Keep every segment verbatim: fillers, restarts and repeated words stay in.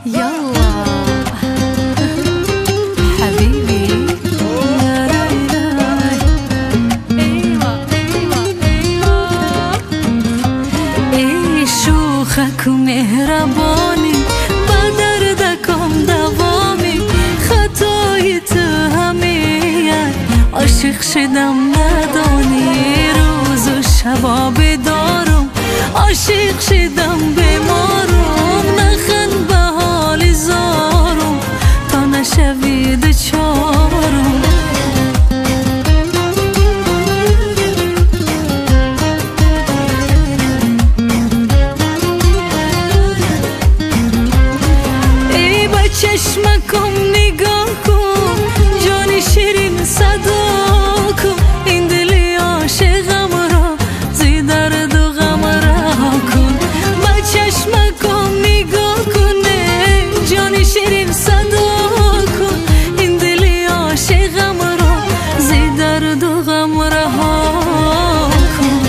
يلا حبيبي لا لا لا. ايوه ايوه ايوه ای شوخک و مهربانی با دردکم دوامی خطای تو همه عاشق شدم ندانی روز و شبا بدارم عاشق شدم بیمارم نخند به حال زارم تا نشوی دچارم ای با چشمکم نگاه کن جان شیرین صدا کن این دلی عاشقم را زی درد و غم رها کن با چشمکم نگاه کن جان شیرین صدا کن این دلی عاشقم را زی درد و غم رها کن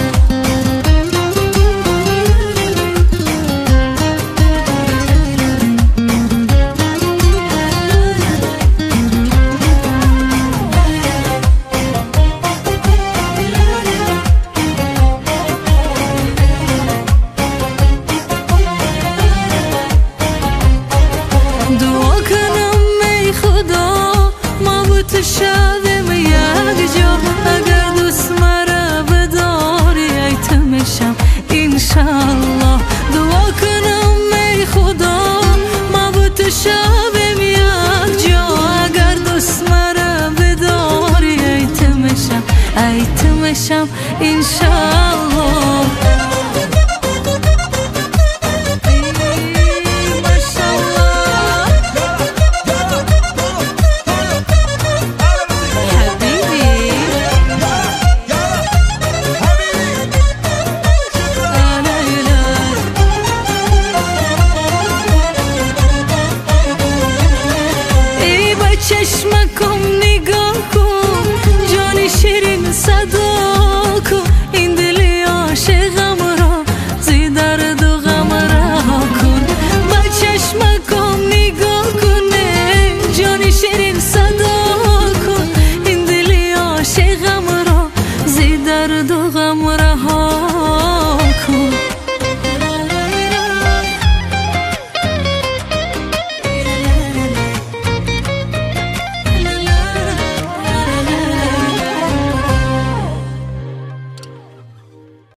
دعا کنم ای خدا ما با تو شویم یک جا اگر دوست مرا بداری ایتمشم انشالله دعا کنم ای خدا ما با تو شویم یک جا اگر دوست مرا بداری ایتمشم ایتمشم انشالله